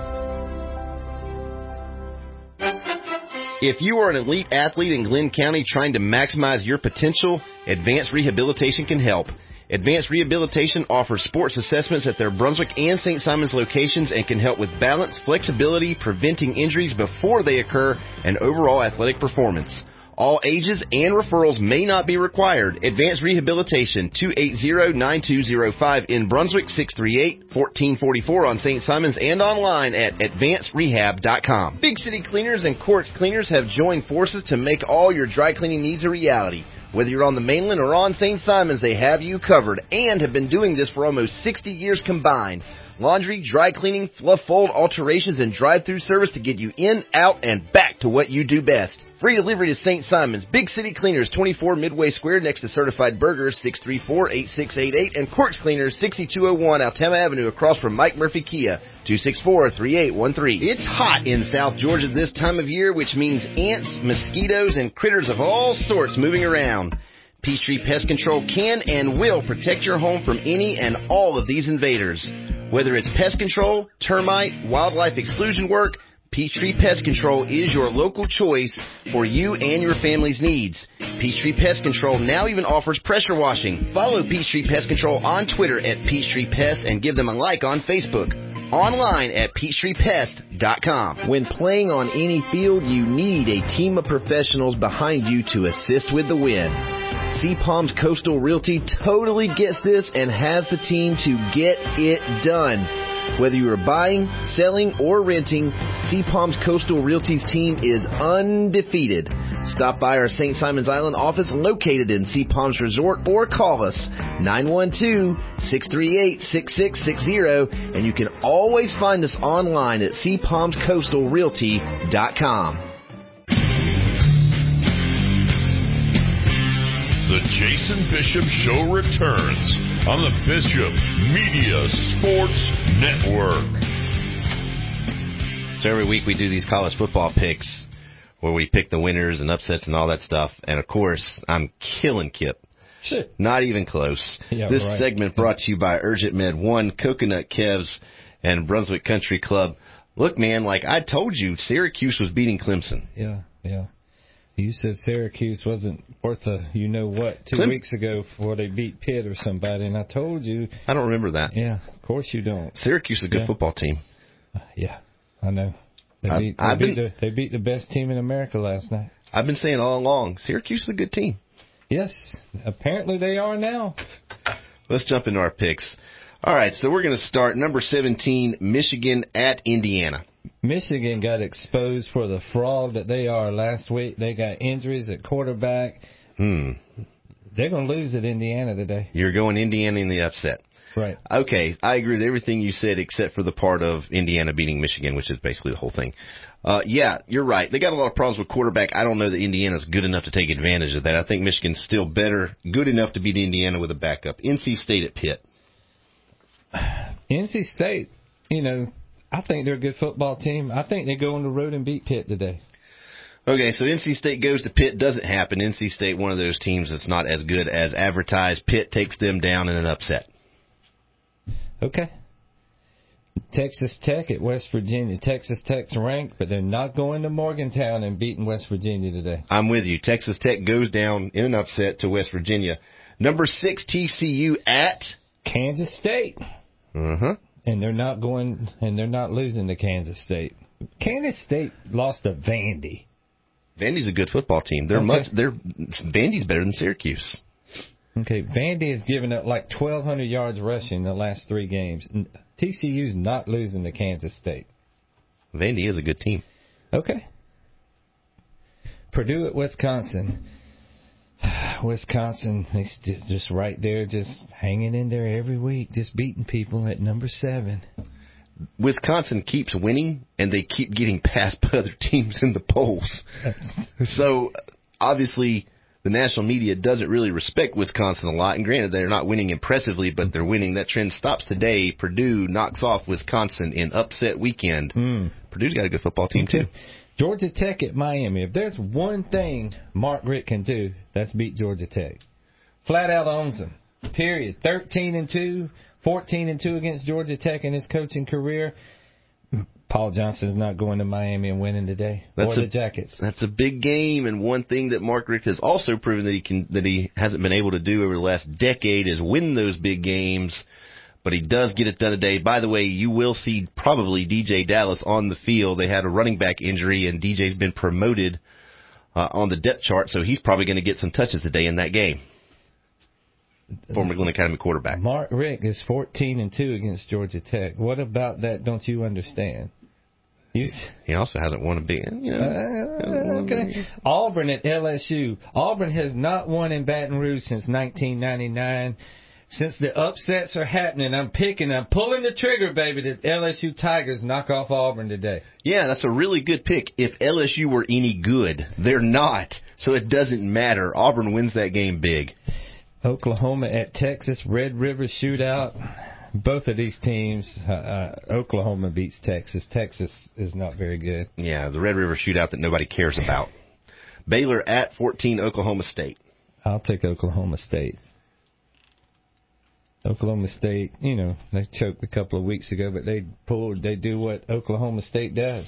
If you are an elite athlete in Glenn County trying to maximize your potential, Advanced Rehabilitation can help. Advanced Rehabilitation offers sports assessments at their Brunswick and St. Simons locations and can help with balance, flexibility, preventing injuries before they occur, and overall athletic performance. All ages and referrals may not be required. Advanced Rehabilitation, 280-9205 in Brunswick, 638-1444 on St. Simons, and online at advancedrehab.com. Big City Cleaners and Quartz Cleaners have joined forces to make all your dry cleaning needs a reality. Whether you're on the mainland or on St. Simons, they have you covered and have been doing this for almost 60 years combined. Laundry, dry cleaning, fluff fold, alterations, and drive-through service to get you in, out, and back to what you do best. Free delivery to St. Simons. Big City Cleaners, 24 Midway Square next to Certified Burgers, 634-8688, and Quartz Cleaners, 6201 Altama Avenue across from Mike Murphy Kia, 264-3813. It's hot in South Georgia this time of year, which means ants, mosquitoes, and critters of all sorts moving around. Peachtree Pest Control can and will protect your home from any and all of these invaders. Whether it's pest control, termite, wildlife exclusion work, Peachtree Pest Control is your local choice for you and your family's needs. Peachtree Pest Control now even offers pressure washing. Follow Peachtree Pest Control on Twitter at Peachtree Pest and give them a like on Facebook. Online at PeachtreePest.com. When playing on any field, you need a team of professionals behind you to assist with the win. Sea Palms Coastal Realty totally gets this and has the team to get it done. Whether you are buying, selling, or renting, Sea Palms Coastal Realty's team is undefeated. Stop by our St. Simons Island office located in Sea Palms Resort or call us 912-638-6660, and you can always find us online at SeaPalmsCoastalRealty.com. The Jason Bishop Show returns on the Bishop Media Sports Network. So every week we do these college football picks where we pick the winners and upsets and all that stuff. And, of course, I'm killing Kip. Shit. Not even close. Yeah, this right. segment brought to you by Urgent Med 1, Coconut Kevs, and Brunswick Country Club. Look, man, like I told you, Syracuse was beating Clemson. Yeah. You said Syracuse wasn't worth a you-know-what 2 weeks ago before they beat Pitt or somebody, and I told you. I don't remember that. Yeah, of course you don't. Syracuse is a good football team. Yeah, I know. They beat the best team in America last night. I've been saying all along, Syracuse is a good team. Yes, apparently they are now. Let's jump into our picks. All right, so we're going to start number 17, Michigan at Indiana. Michigan got exposed for the fraud that they are last week. They got injuries at quarterback. They're going to lose at Indiana today. You're going Indiana in the upset. Right. Okay, I agree with everything you said except for the part of Indiana beating Michigan, which is basically the whole thing. Yeah, you're right. They got a lot of problems with quarterback. I don't know that Indiana's good enough to take advantage of that. I think Michigan's still good enough to beat Indiana with a backup. NC State at Pitt. NC State, I think they're a good football team. I think they go on the road and beat Pitt today. Okay, so NC State goes to Pitt. Doesn't happen. NC State, one of those teams that's not as good as advertised. Pitt takes them down in an upset. Okay. Texas Tech at West Virginia. Texas Tech's ranked, but they're not going to Morgantown and beating West Virginia today. I'm with you. Texas Tech goes down in an upset to West Virginia. Number 6, TCU at Kansas State. Uh-huh. And they're not losing to Kansas State. Kansas State lost to Vandy. Vandy's a good football team. Vandy's better than Syracuse. Okay, Vandy has given up like 1,200 yards rushing the last 3 games. TCU's not losing to Kansas State. Vandy is a good team. Okay. Purdue at Wisconsin. Wisconsin, they just right there, just hanging in there every week, just beating people at number 7. Wisconsin keeps winning, and they keep getting passed by other teams in the polls. So, obviously, the national media doesn't really respect Wisconsin a lot. And granted, they're not winning impressively, but they're winning. That trend stops today. Purdue knocks off Wisconsin in upset weekend. Purdue's got a good football team, too. Georgia Tech at Miami. If there's one thing Mark Richt can do, that's beat Georgia Tech. Flat out owns them. Period. 13-2, 14-2 against Georgia Tech in his coaching career. Paul Johnson's not going to Miami and winning today. Or the Jackets. That's a big game, and one thing that Mark Richt has also proven that he hasn't been able to do over the last decade is win those big games. But he does get it done today. By the way, you will see probably DJ Dallas on the field. They had a running back injury, and DJ's been promoted on the depth chart, so he's probably going to get some touches today in that game. Former Glenn Academy quarterback. Mark Richt is 14-2 against Georgia Tech. What about that don't you understand? He also hasn't won a big... Okay. Auburn at LSU. Auburn has not won in Baton Rouge since 1999. Since the upsets are happening, I'm pulling the trigger, baby, that LSU Tigers knock off Auburn today. Yeah, that's a really good pick. If LSU were any good, they're not, so it doesn't matter. Auburn wins that game big. Oklahoma at Texas, Red River shootout. Both of these teams, Oklahoma beats Texas. Texas is not very good. Yeah, the Red River shootout that nobody cares about. Baylor at 14, Oklahoma State. I'll take Oklahoma State. Oklahoma State, they choked a couple of weeks ago, but they do what Oklahoma State does.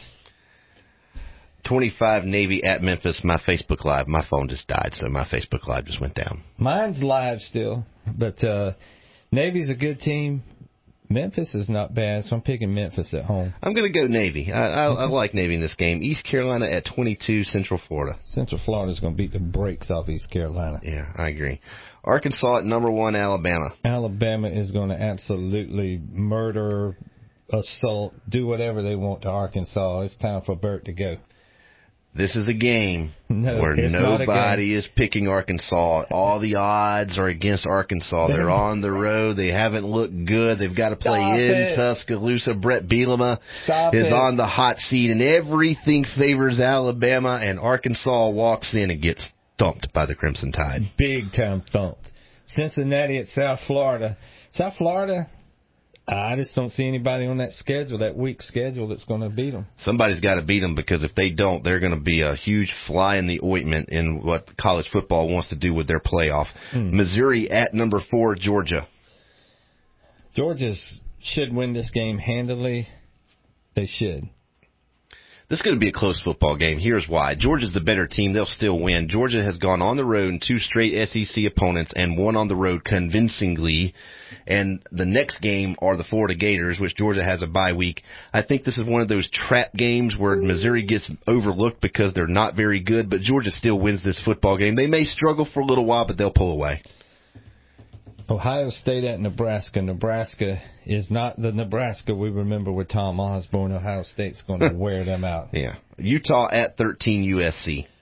25 Navy at Memphis, my Facebook Live. My phone just died, so my Facebook Live just went down. Mine's live still, but Navy's a good team. Memphis is not bad, so I'm picking Memphis at home. I'm going to go Navy. I like Navy in this game. East Carolina at 22, Central Florida. Central Florida's going to beat the brakes off East Carolina. Yeah, I agree. Arkansas at number 1, Alabama. Alabama is going to absolutely murder, assault, do whatever they want to Arkansas. It's time for Burt to go. This is a game where nobody is picking Arkansas. All the odds are against Arkansas. They're on the road. They haven't looked good. They've got to play in Tuscaloosa. Brett Bielema is on the hot seat, and everything favors Alabama, and Arkansas walks in and gets thumped by the Crimson Tide. Big time thumped. Cincinnati at South Florida. South Florida, I just don't see anybody on that schedule, that weak schedule, that's going to beat them. Somebody's got to beat them, because if they don't, they're going to be a huge fly in the ointment in what college football wants to do with their playoff. Missouri at number 4, Georgia. Georgia should win this game handily. They should. This is going to be a close football game. Here's why. Georgia's the better team. They'll still win. Georgia has gone on the road in 2 straight SEC opponents and won on the road convincingly. And the next game are the Florida Gators, which Georgia has a bye week. I think this is one of those trap games where Missouri gets overlooked because they're not very good, but Georgia still wins this football game. They may struggle for a little while, but they'll pull away. Ohio State at Nebraska. Nebraska is not the Nebraska we remember with Tom Osborne. Ohio State's going to wear them out. Yeah. Utah at 13, USC.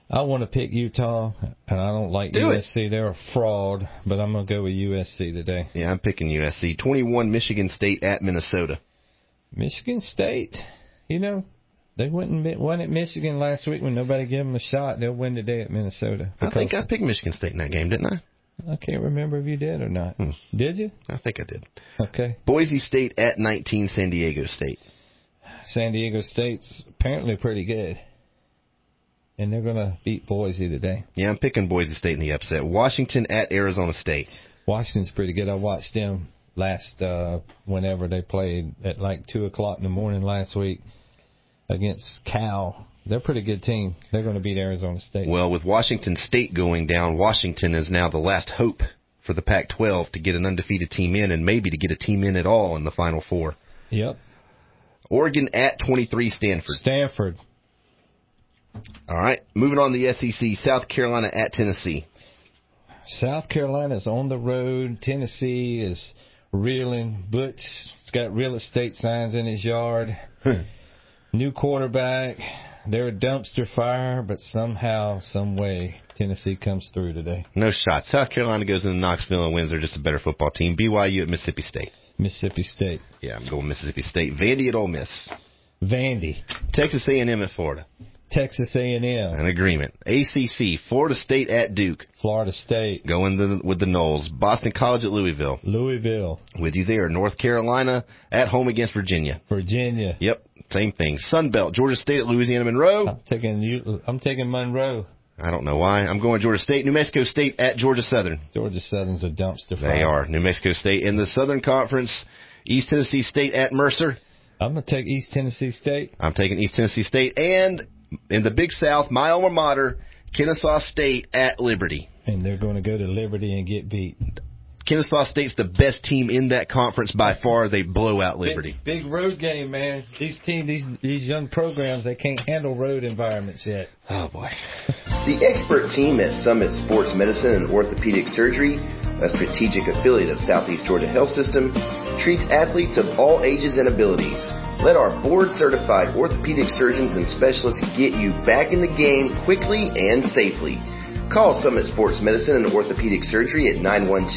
I want to pick Utah, and I don't like USC. They're a fraud, but I'm going to go with USC today. Yeah, I'm picking USC. 21, Michigan State at Minnesota. Michigan State, you know, they won at Michigan last week when nobody gave them a shot. They'll win today at Minnesota. I think I picked Michigan State in that game, didn't I? I can't remember if you did or not. Did you? I think I did. Okay. Boise State at 19, San Diego State. San Diego State's apparently pretty good. And they're going to beat Boise today. Yeah, I'm picking Boise State in the upset. Washington at Arizona State. Washington's pretty good. I watched them last, whenever they played at like 2 o'clock in the morning last week against Cal. They're a pretty good team. They're going to beat Arizona State. Well, with Washington State going down, Washington is now the last hope for the Pac-12 to get an undefeated team in and maybe to get a team in at all in the Final Four. Yep. Oregon at 23, Stanford. All right, moving on to the SEC, South Carolina at Tennessee. South Carolina's on the road. Tennessee is reeling. Butch has got real estate signs in his yard. New quarterback. They're a dumpster fire, but somehow, some way, Tennessee comes through today. No shot. South Carolina goes into Knoxville and wins. They're just a better football team. BYU at Mississippi State. Mississippi State. Yeah, I'm going Mississippi State. Vandy at Ole Miss. Vandy. Texas A&M at Florida. Texas A&M. An agreement. ACC, Florida State at Duke. Florida State. Going with the Noles. Boston College at Louisville. Louisville. With you there. North Carolina at home against Virginia. Virginia. Yep, same thing. Sun Belt, Georgia State at Louisiana Monroe. I'm taking Monroe. I don't know why. I'm going Georgia State. New Mexico State at Georgia Southern. Georgia Southern's a dumpster fire. They are. New Mexico State. In the Southern Conference, East Tennessee State at Mercer. I'm going to take East Tennessee State. I'm taking East Tennessee State. And in the Big South, my alma mater, Kennesaw State at Liberty. And they're going to go to Liberty and get beat. Kennesaw State's the best team in that conference by far. They blow out Liberty. Big road game, man. These young programs, they can't handle road environments yet. Oh, boy. The expert team at Summit Sports Medicine and Orthopedic Surgery, a strategic affiliate of Southeast Georgia Health System, treats athletes of all ages and abilities. Let our board-certified orthopedic surgeons and specialists get you back in the game quickly and safely. Call Summit Sports Medicine and Orthopedic Surgery at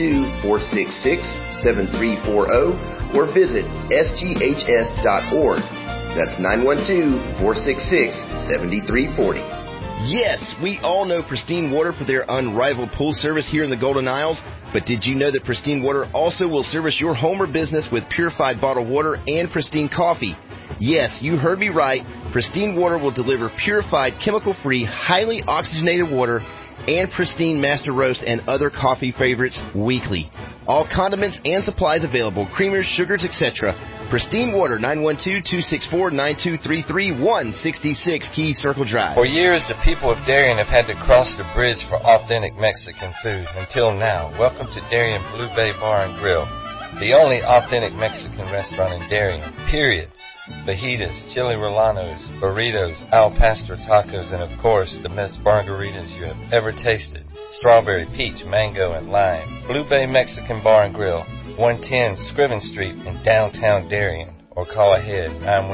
912-466-7340 or visit sghs.org. That's 912-466-7340. Yes, we all know Pristine Water for their unrivaled pool service here in the Golden Isles, but did you know that Pristine Water also will service your home or business with purified bottled water and pristine coffee? Yes, you heard me right. Pristine Water will deliver purified, chemical-free, highly oxygenated water and pristine Master Roast and other coffee favorites weekly. All condiments and supplies available, creamers, sugars, etc. Pristine Water, 912-264-9233, 166 Key Circle Drive. For years, the people of Darien have had to cross the bridge for authentic Mexican food. Until now, welcome to Darien Blue Bay Bar and Grill, the only authentic Mexican restaurant in Darien, period. Fajitas, chili relanos, burritos, al pastor tacos, and of course, the best margaritas you have ever tasted. Strawberry, peach, mango, and lime. Blue Bay Mexican Bar and Grill, 110 Scriven Street in downtown Darien. Or call ahead,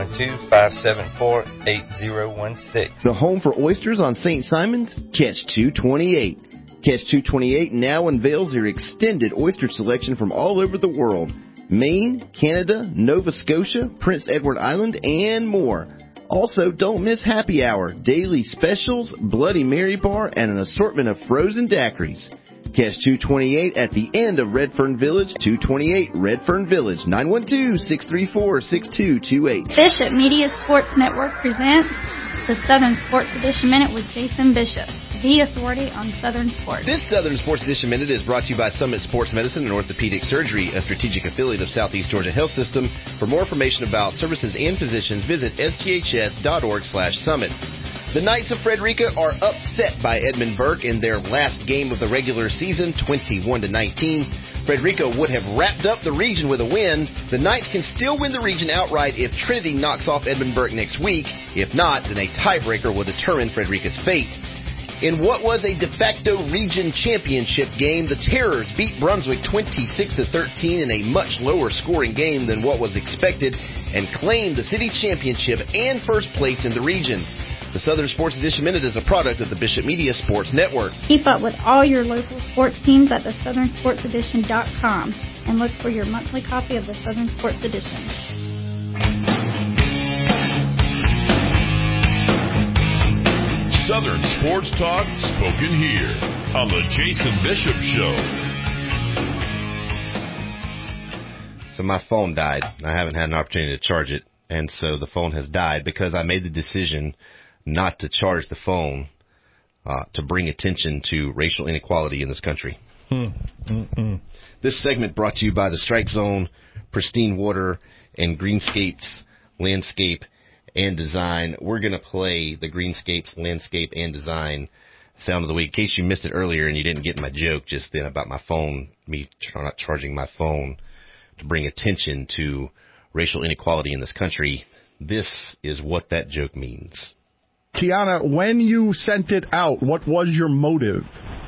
912-574-8016. The home for oysters on St. Simon's? Catch 228. Catch 228 now unveils their extended oyster selection from all over the world. Maine, Canada, Nova Scotia, Prince Edward Island, and more. Also, don't miss happy hour, daily specials, Bloody Mary bar, and an assortment of frozen daiquiris. Catch 228 at the end of Redfern Village, 228 Redfern Village, 912-634-6228. Bishop Media Sports Network presents the Southern Sports Edition Minute with Jason Bishop, the authority on Southern sports. This Southern Sports Edition Minute is brought to you by Summit Sports Medicine and Orthopedic Surgery, a strategic affiliate of Southeast Georgia Health System. For more information about services and physicians, visit sghs.org/summit. The Knights of Frederica are upset by Edmund Burke in their last game of the regular season, 21-19. Frederica would have wrapped up the region with a win. The Knights can still win the region outright if Trinity knocks off Edmund Burke next week. If not, then a tiebreaker will determine Frederica's fate. In what was a de facto region championship game, the Terrors beat Brunswick 26-13 in a much lower scoring game than what was expected and claimed the city championship and first place in the region. The Southern Sports Edition Minute is a product of the Bishop Media Sports Network. Keep up with all your local sports teams at thesouthernsportsedition.com and look for your monthly copy of the Southern Sports Edition. Southern Sports Talk spoken here on the Jason Bishop Show. So my phone died. I haven't had an opportunity to charge it, and so the phone has died because I made the decision not to charge the phone to bring attention to racial inequality in this country. This segment brought to you by the Strike Zone, Pristine Water, and Greenscapes Landscape and Design. We're going to play the Greenscapes Landscape and Design sound of the week. In case you missed it earlier and you didn't get my joke just then about my phone, me not charging my phone to bring attention to racial inequality in this country, this is what that joke means. Kiana, when you sent it out, what was your motive?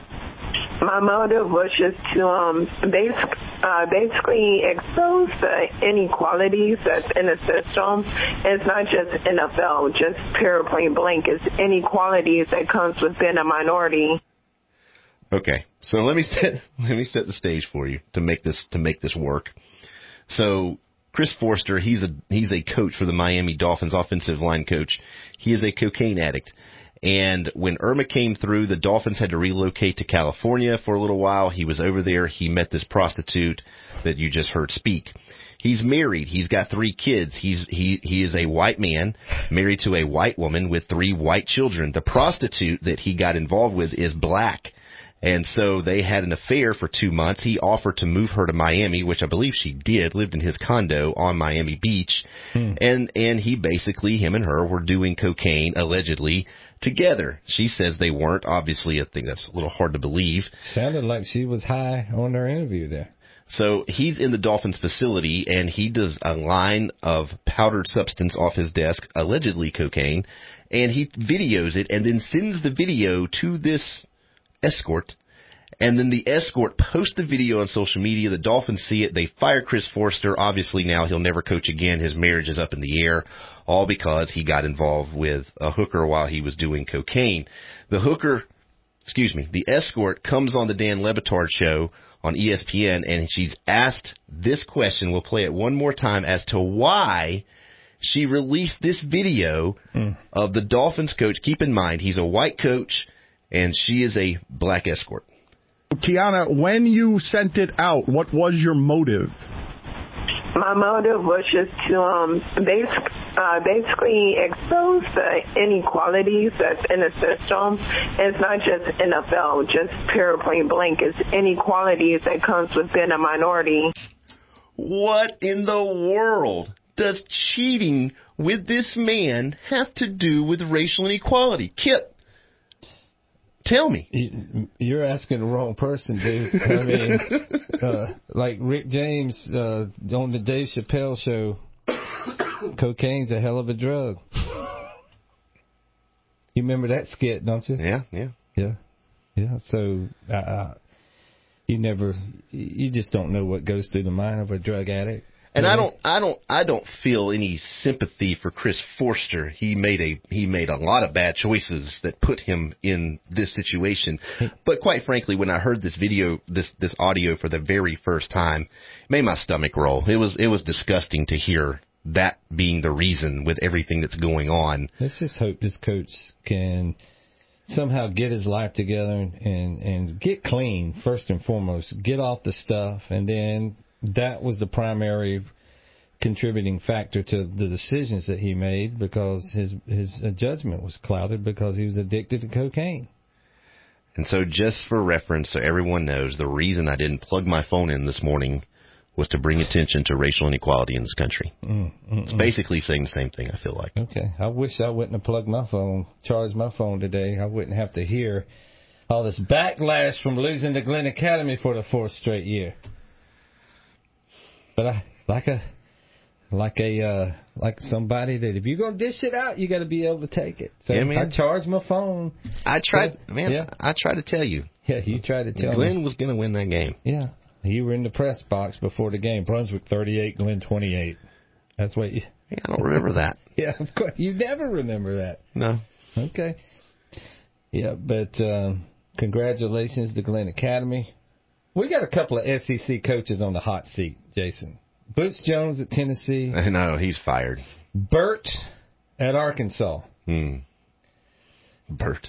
My motive was just to basically expose the inequalities that's in the system. It's not just NFL, just pure point blank. It's inequalities that comes with being a minority. Okay, so let me set the stage for you to make this work. So Chris Forster, he's a coach for the Miami Dolphins, offensive line coach. He is a cocaine addict. And when Irma came through, the Dolphins had to relocate to California for a little while. He was over there. He met this prostitute that you just heard speak. He's married. He's got 3 kids. He is a white man married to a white woman with 3 white children. The prostitute that he got involved with is black. And so they had an affair for 2 months. He offered to move her to Miami, which I believe she did, lived in his condo on Miami Beach. And he basically, him and her were doing cocaine, allegedly, together. She says they weren't. Obviously, I think that's a little hard to believe. Sounded like she was high on their interview there. So he's in the Dolphins facility, and he does a line of powdered substance off his desk, allegedly cocaine, and he videos it and then sends the video to this escort, and then the escort posts the video on social media. The Dolphins see it. They fire Chris Forster. Obviously, now he'll never coach again. His marriage is up in the air, all because he got involved with a hooker while he was doing cocaine. The escort comes on the Dan Le Batard show on ESPN, and she's asked this question. We'll play it one more time as to why she released this video of the Dolphins coach. Keep in mind, he's a white coach, and she is a black escort. Kiana, when you sent it out, what was your motive? My motive was just to basically expose the inequalities that's in the system. It's not just NFL, just pure point blank. It's inequalities that comes with being a minority. What in the world does cheating with this man have to do with racial inequality? Kip, tell me. You're asking the wrong person, dude. I mean, like Rick James on the Dave Chappelle show, cocaine's a hell of a drug. You remember that skit, don't you? Yeah. So you just don't know what goes through the mind of a drug addict. And I don't feel any sympathy for Chris Forster. He made a lot of bad choices that put him in this situation. But quite frankly, when I heard this video, this audio for the very first time, it made my stomach roll. It was disgusting to hear that being the reason with everything that's going on. Let's just hope this coach can somehow get his life together and get clean first and foremost. Get off the stuff, and then that was the primary contributing factor to the decisions that he made, because his judgment was clouded because he was addicted to cocaine. And so just for reference, so everyone knows, the reason I didn't plug my phone in this morning was to bring attention to racial inequality in this country. It's basically saying the same thing, I feel like. Okay. I wish I wouldn't have plugged my phone, charged my phone today. I wouldn't have to hear all this backlash from losing to Glenn Academy for the 4th straight year. But I like somebody that if you're gonna dish it out, you got to be able to take it. So yeah, man. I charged my phone. I tried to tell you. Yeah, you tried to tell me. Glenn was gonna win that game. Yeah, you were in the press box before the game. Brunswick 38, Glenn 28. That's what you. Yeah, I don't remember that. Yeah, of course. You never remember that. No. Okay. Yeah, but congratulations to Glenn Academy. We got a couple of SEC coaches on the hot seat, Jason. Butch Jones at Tennessee. I know, he's fired. Burt at Arkansas. Burt.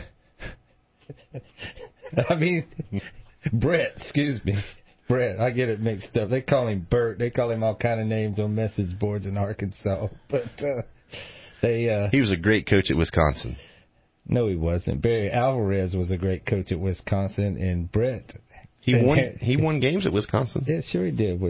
I mean, Brett, excuse me. Brett, I get it mixed up. They call him Burt. They call him all kind of names on message boards in Arkansas. But he was a great coach at Wisconsin. No, he wasn't. Barry Alvarez was a great coach at Wisconsin, and Brett. He won games at Wisconsin. Yeah, sure he did.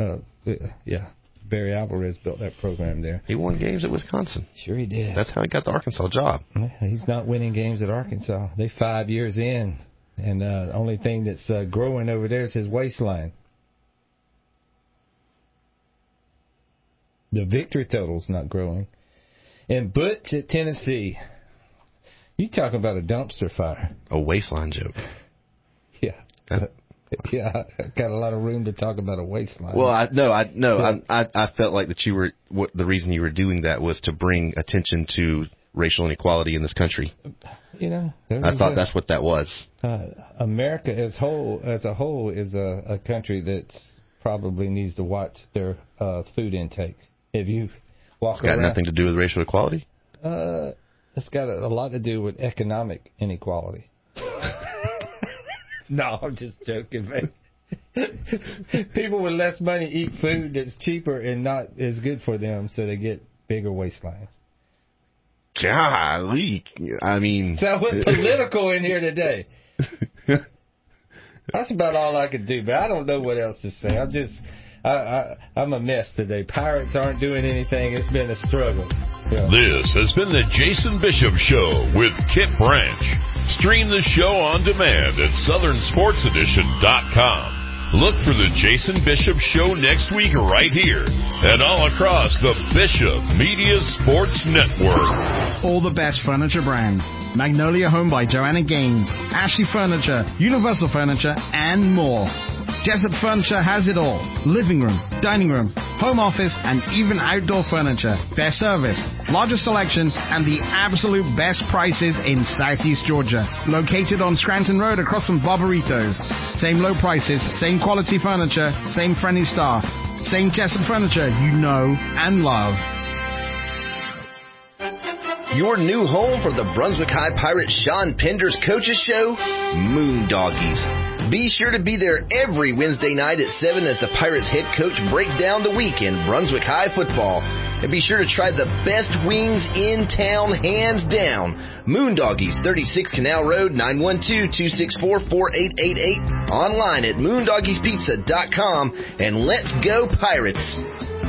Barry Alvarez built that program there. He won games at Wisconsin. Sure he did. That's how he got the Arkansas job. Yeah, he's not winning games at Arkansas. They 5 years in, and the only thing that's growing over there is his waistline. The victory total's not growing. And Butch at Tennessee. You talking about a dumpster fire. A waistline joke. Yeah. Yeah, I got a lot of room to talk about a waistline. Well, I felt like that the reason you were doing that was to bring attention to racial inequality in this country. You know, I thought that's what that was. America as a whole is a country that probably needs to watch their food intake. If you walk around, it's got nothing to do with racial equality. It's got a lot to do with economic inequality. No, I'm just joking, man. People with less money eat food that's cheaper and not as good for them, so they get bigger waistlines. Golly, I mean... So I went political in here today. That's about all I could do, but I don't know what else to say. I'm a mess today. Pirates aren't doing anything. It's been a struggle. Yeah. This has been the Jason Bishop Show with Kip Branch. Stream the show on demand at SouthernSportsEdition.com. Look for the Jason Bishop Show next week right here and all across the Bishop Media Sports Network. All the best furniture brands. Magnolia Home by Joanna Gaines, Ashley Furniture, Universal Furniture, and more. Jessup Furniture has it all. Living room, dining room, home office, and even outdoor furniture. Best service, largest selection, and the absolute best prices in Southeast Georgia. Located on Scranton Road across from Barbaritos. Same low prices, same quality furniture, same friendly staff. Same Jessup Furniture you know and love. Your new home for the Brunswick High Pirates Sean Pender's Coaches Show, Moondoggies. Be sure to be there every Wednesday night at 7 as the Pirates head coach breaks down the week in Brunswick High football. And be sure to try the best wings in town, hands down. Moondoggies, 36 Canal Road, 912-264-4888. Online at moondoggiespizza.com. And let's go Pirates!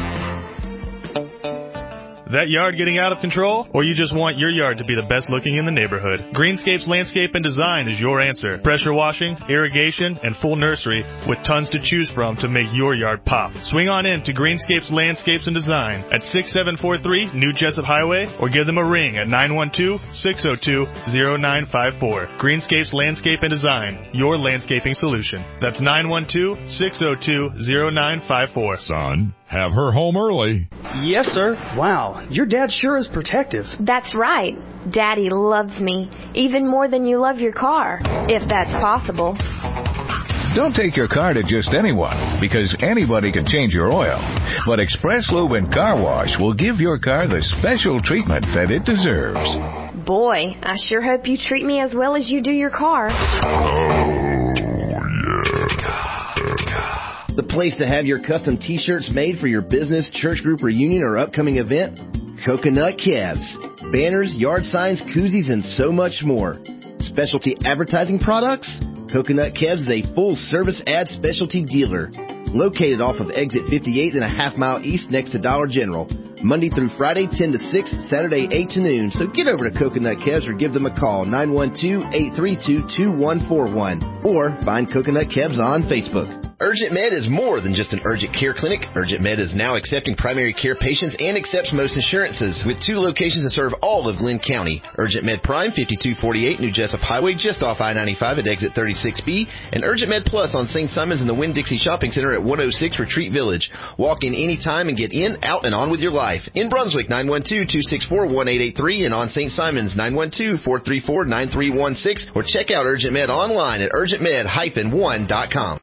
That yard getting out of control? Or you just want your yard to be the best looking in the neighborhood? Greenscapes Landscape and Design is your answer. Pressure washing, irrigation, and full nursery with tons to choose from to make your yard pop. Swing on in to Greenscapes Landscapes and Design at 6743 New Jessup Highway or give them a ring at 912-602-0954. Greenscapes Landscape and Design, your landscaping solution. That's 912-602-0954. Son, have her home early. Yes, sir. Wow, your dad sure is protective. That's right. Daddy loves me, even more than you love your car, if that's possible. Don't take your car to just anyone, because anybody can change your oil. But Express Lube and Car Wash will give your car the special treatment that it deserves. Boy, I sure hope you treat me as well as you do your car. The place to have your custom t-shirts made for your business, church group, reunion, or upcoming event? Coconut Kevs. Banners, yard signs, koozies, and so much more. Specialty advertising products? Coconut Kevs is a full-service ad specialty dealer. Located off of exit 58 and a half mile east next to Dollar General. Monday through Friday, 10 to 6, Saturday, 8 to noon. So get over to Coconut Kevs or give them a call, 912-832-2141. Or find Coconut Kevs on Facebook. Urgent Med is more than just an urgent care clinic. Urgent Med is now accepting primary care patients and accepts most insurances, with 2 locations to serve all of Glenn County. Urgent Med Prime, 5248 New Jessup Highway, just off I-95 at exit 36B, and Urgent Med Plus on St. Simons in the Winn-Dixie Shopping Center at 106 Retreat Village. Walk in anytime and get in, out, and on with your life. In Brunswick, 912-264-1883, and on St. Simons, 912-434-9316, or check out Urgent Med online at urgentmed-1.com.